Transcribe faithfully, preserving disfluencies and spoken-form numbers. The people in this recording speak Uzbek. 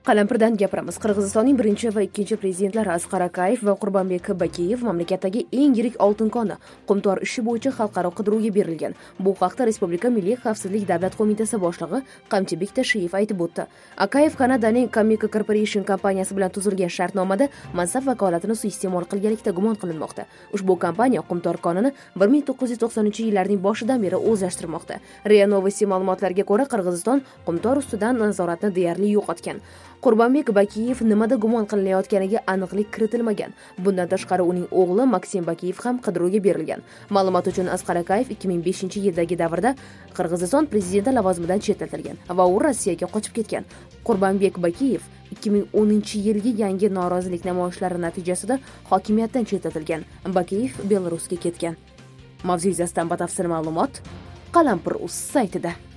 Qalampirdan gapiramiz. Qirg'izistonning birinchi va ikkinchi prezidentlari Asqar Akayev va Qurbonbek Bakiyev mamlakatdagi eng yirik oltin koni Qumtor ishi bo'yicha xalqaro qidiruvga berilgan. Bu haqda Respublika Milliy xavfsizlik davlat qo'mitasi boshlig'i Qamchibek Tashiyev aytib o'tdi. Akayev Kanadaning Cameco Corporation kompaniyasi bilan tuzilgan shartnomada mansab vakolatini suiiste'mol qilganlikda gumon qilinmoqda. Ushbu kompaniya Qumtor konini bir ming to'qqiz yuz to'qsoninchi yillarning boshidan beri o'zlashtirmoqda. RIA Novosti ma'lumotlariga ko'ra, Qirg'iziston Qumtor ustidan nazoratni deyarli yo'qotgan. Qurbonbek Bakiyev nimada gumon qilinayotganiga aniqlik kiritilmagan. Bundan tashqari uning o'g'li Maksim Bakiyev ham qidiruvga berilgan. Ma'lumot uchun, Asqar Akayev ikki ming beshinchi yildagi davrda Qirg'iziston prezidenti lavozimidan chetlatilgan va u Rossiyaga qochib ketgan. Qurbonbek Bakiyev ikki ming o'ninchi yilgi yangi norozilik namoyishlari natijasida hokimiyatdan chetlatilgan. Bakiyev Belarusga ketgan. Mavzu yuzasidan batafsil ma'lumot Qalampir.uz saytida.